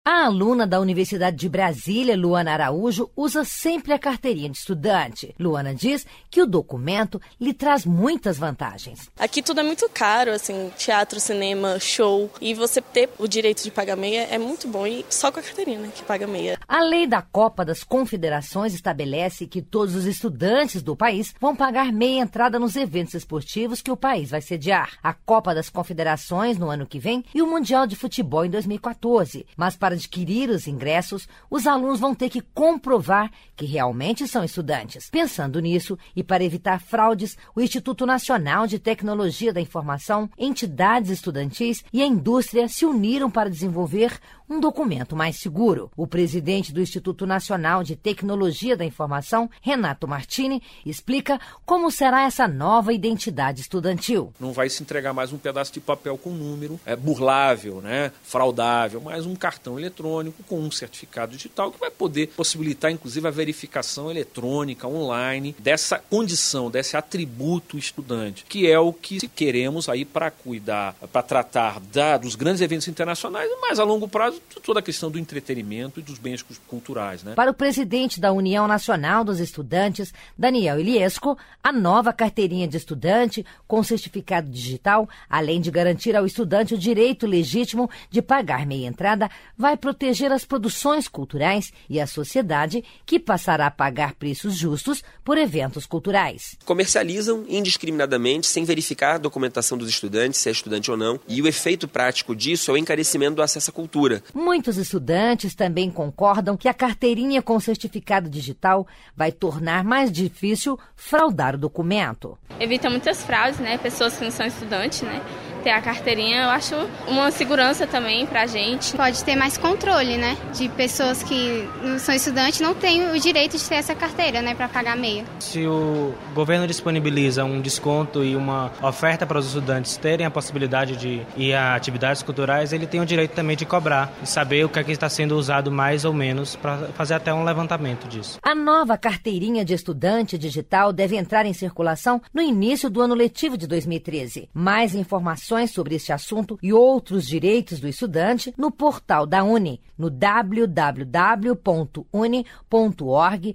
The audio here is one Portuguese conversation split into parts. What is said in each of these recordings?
A aluna da Universidade de Brasília, Luana Araújo, usa sempre a carteirinha de estudante. Luana diz que o documento lhe traz muitas vantagens. Aqui tudo é muito caro, assim, teatro, cinema, show. E você ter o direito de pagar meia é muito bom. E só com a carteirinha, né, que paga meia. A lei da Copa das Confederações estabelece que todos os estudantes do país vão pagar meia entrada nos eventos esportivos que o país vai sediar. A Copa das Confederações no ano que vem e o Mundial de Futebol em 2014. Mas para adquirir os ingressos, os alunos vão ter que comprovar que realmente são estudantes. Pensando nisso e para evitar fraudes, o Instituto Nacional de Tecnologia da Informação, entidades estudantis e a indústria se uniram para desenvolver um documento mais seguro. O presidente do Instituto Nacional de Tecnologia da Informação, Renato Martini, explica como será essa nova identidade estudantil. Não vai se entregar mais um pedaço de papel com número, burlável, fraudável, mas um cartão eletrônico com um certificado digital que vai poder possibilitar, inclusive, a verificação eletrônica, online, dessa condição, desse atributo estudante, que é o que queremos aí para cuidar, para tratar dos grandes eventos internacionais, mas a longo prazo toda a questão do entretenimento e dos bens culturais. Para o presidente da União Nacional dos Estudantes, Daniel Iliesco, a nova carteirinha de estudante com certificado digital, além de garantir ao estudante o direito legítimo de pagar meia entrada, vai proteger as produções culturais e a sociedade, que passará a pagar preços justos por eventos culturais. Comercializam indiscriminadamente, sem verificar a documentação dos estudantes, se é estudante ou não, e o efeito prático disso é o encarecimento do acesso à cultura. Muitos estudantes também concordam que a carteirinha com certificado digital vai tornar mais difícil fraudar o documento. Evita muitas fraudes, pessoas que não são estudantes, Ter a carteirinha, eu acho uma segurança também pra gente. Pode ter mais controle, de pessoas que não são estudantes, não têm o direito de ter essa carteira, pra pagar meia. Se o governo disponibiliza um desconto e uma oferta para os estudantes terem a possibilidade de ir a atividades culturais, ele tem o direito também de cobrar e saber o que é que está sendo usado mais ou menos para fazer até um levantamento disso. A nova carteirinha de estudante digital deve entrar em circulação no início do ano letivo de 2013. Mais informações sobre este assunto e outros direitos do estudante no portal da Uni, no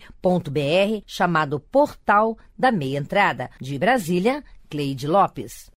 www.uni.org.br, chamado Portal da Meia Entrada. De Brasília, Cleide Lopes.